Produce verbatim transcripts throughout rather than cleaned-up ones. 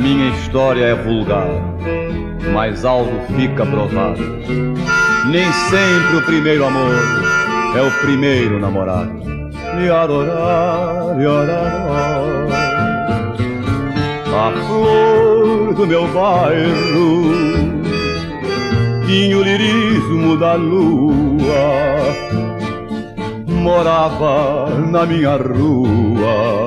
minha história é vulgar, mas algo fica provado. Nem sempre o primeiro amor é o primeiro namorado. Me adorar, me adorar. A flor do meu bairro tinha o lirismo da lua, morava na minha rua,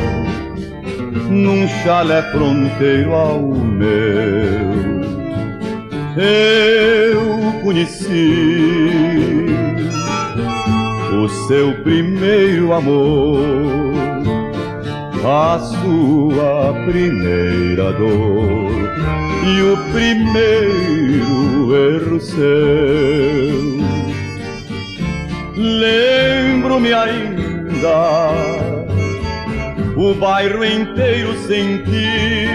num chalé fronteiro ao meu. Eu conheci o seu primeiro amor, a sua primeira dor e o primeiro erro seu. Lembro-me ainda, o bairro inteiro sentiu,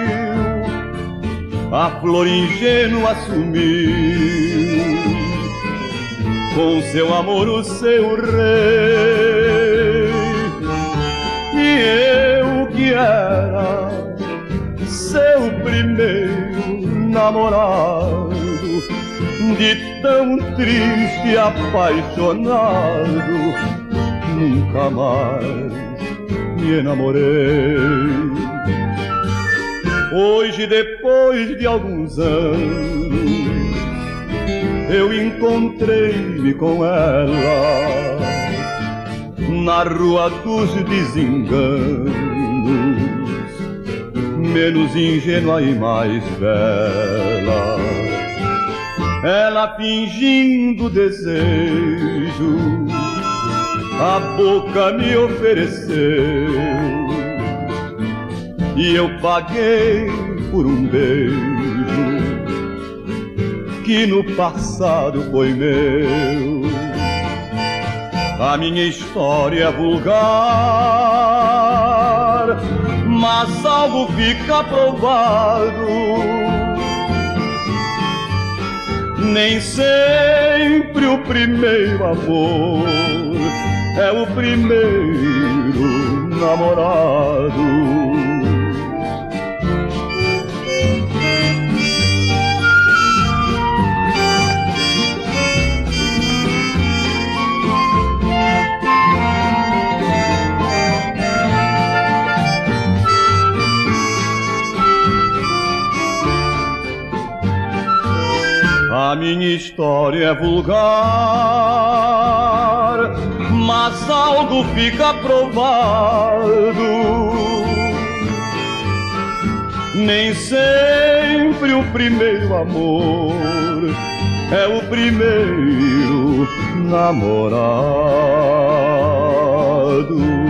a flor ingênua sumiu, com seu amor o seu rei. E eu que era seu primeiro namorado, de tão triste e apaixonado, nunca mais me enamorei. Hoje, depois de alguns anos, eu encontrei-me com ela na rua dos desenganos, menos ingênua e mais bela. Ela fingindo desejo, a boca me ofereceu, e eu paguei por um beijo que no passado foi meu. A minha história é vulgar, mas algo fica provado. Nem sempre o primeiro amor é o primeiro namorado. A minha história é vulgar, mas algo fica provado. Nem sempre o primeiro amor é o primeiro namorado.